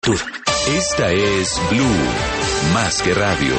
Tour. Esta es Blue, más que radio.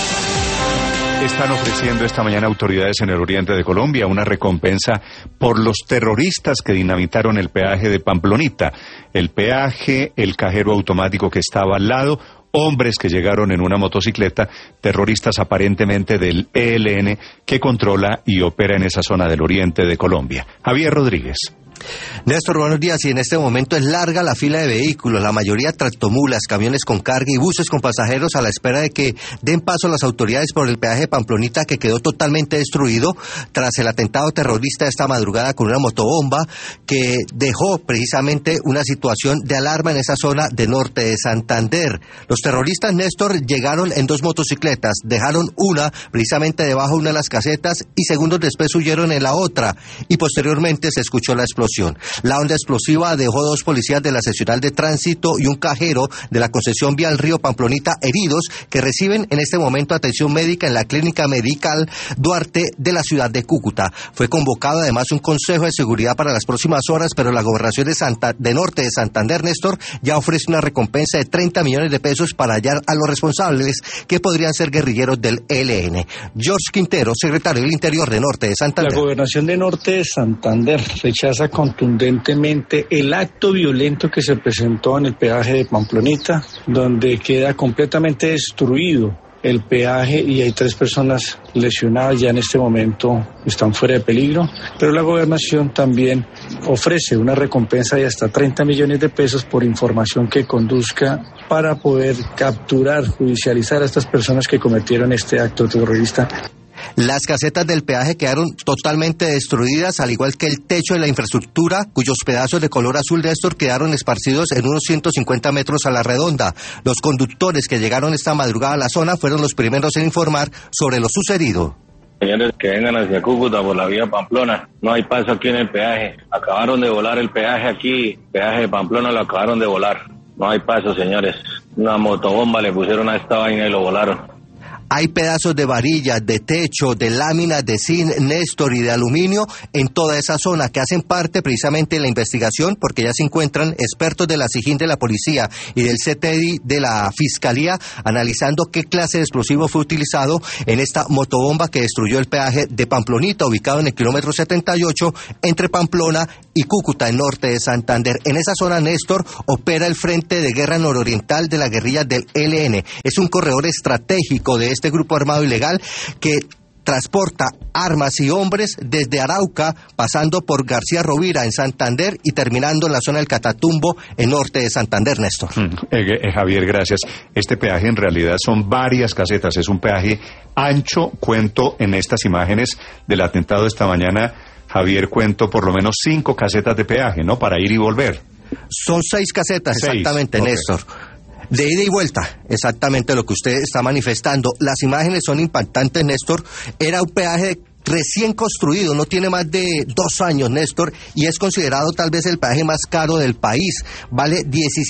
Están ofreciendo esta mañana autoridades en el oriente de Colombia una recompensa por los terroristas que dinamitaron el peaje de Pamplonita. El peaje, el cajero automático que estaba al lado, hombres que llegaron en una motocicleta, terroristas aparentemente del ELN que controla y opera en esa zona del oriente de Colombia. Javier Rodríguez. Néstor, buenos días. Y en este momento es larga la fila de vehículos, la mayoría tractomulas, camiones con carga y buses con pasajeros a la espera de que den paso a las autoridades por el peaje de Pamplonita, que quedó totalmente destruido tras el atentado terrorista de esta madrugada con una motobomba que dejó precisamente una situación de alarma en esa zona de norte de Santander. Los terroristas, Néstor, llegaron en dos motocicletas, dejaron una precisamente debajo de una de las casetas y segundos después huyeron en la otra y posteriormente se escuchó la explosión. La onda explosiva dejó dos policías de la seccional de tránsito y un cajero de la concesión vial Río Pamplonita heridos que reciben en este momento atención médica en la clínica medical Duarte de la ciudad de Cúcuta. Fue convocado además un consejo de seguridad para las próximas horas, pero la gobernación de Norte de Santander, Néstor, ya ofrece una recompensa de 30 millones de pesos para hallar a los responsables que podrían ser guerrilleros del ELN. George Quintero, secretario del Interior de Norte de Santander. La gobernación de Norte de Santander rechaza contundentemente el acto violento que se presentó en el peaje de Pamplonita, donde queda completamente destruido el peaje y hay 3 personas lesionadas, ya en este momento están fuera de peligro, pero la gobernación también ofrece una recompensa de hasta 30 millones de pesos por información que conduzca para poder capturar, judicializar a estas personas que cometieron este acto terrorista. Las casetas del peaje quedaron totalmente destruidas, al igual que el techo de la infraestructura, cuyos pedazos de color azul, Néstor, quedaron esparcidos en unos 150 metros a la redonda. Los conductores que llegaron esta madrugada a la zona fueron los primeros en informar sobre lo sucedido. Señores que vengan hacia Cúcuta por la vía Pamplona, no hay paso aquí en el peaje. Acabaron de volar el peaje aquí, el peaje de Pamplona lo acabaron de volar. No hay paso, señores. Una motobomba le pusieron a esta vaina y lo volaron. Hay pedazos de varillas, de techo, de láminas de zinc, Néstor, y de aluminio en toda esa zona que hacen parte precisamente de la investigación, porque ya se encuentran expertos de la SIJIN de la policía y del CTI de la Fiscalía analizando qué clase de explosivo fue utilizado en esta motobomba que destruyó el peaje de Pamplonita, ubicado en el kilómetro 78 entre Pamplona y Cúcuta, en norte de Santander. En esa zona, Néstor, opera el Frente de Guerra Nororiental de la guerrilla del ELN. Es un corredor estratégico de este grupo armado ilegal que transporta armas y hombres desde Arauca, pasando por García Rovira en Santander y terminando en la zona del Catatumbo, en norte de Santander, Néstor. Javier, gracias. Este peaje en realidad son varias casetas, es un peaje ancho. Cuento en estas imágenes del atentado de esta mañana, Javier, cuento por lo menos 5 casetas de peaje, ¿no? Para ir y volver. Son 6 casetas, exactamente, okay. Néstor. De ida y vuelta, exactamente lo que usted está manifestando. Las imágenes son impactantes, Néstor. Era un peaje recién construido, no tiene más de 2 años, Néstor, y es considerado tal vez el peaje más caro del país. Vale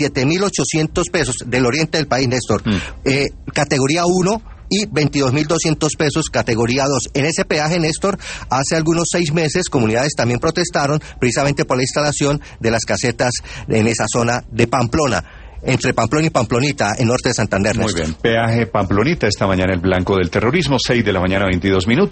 17.800 pesos del oriente del país, Néstor. Categoría 1 y 22.200 pesos categoría 2. En ese peaje, Néstor, hace algunos 6 meses comunidades también protestaron precisamente por la instalación de las casetas en esa zona de Pamplona, entre Pamplona y Pamplonita, en norte de Santander, Néstor. Muy bien, peaje Pamplonita, esta mañana el blanco del terrorismo, 6 de la mañana, 22 minutos.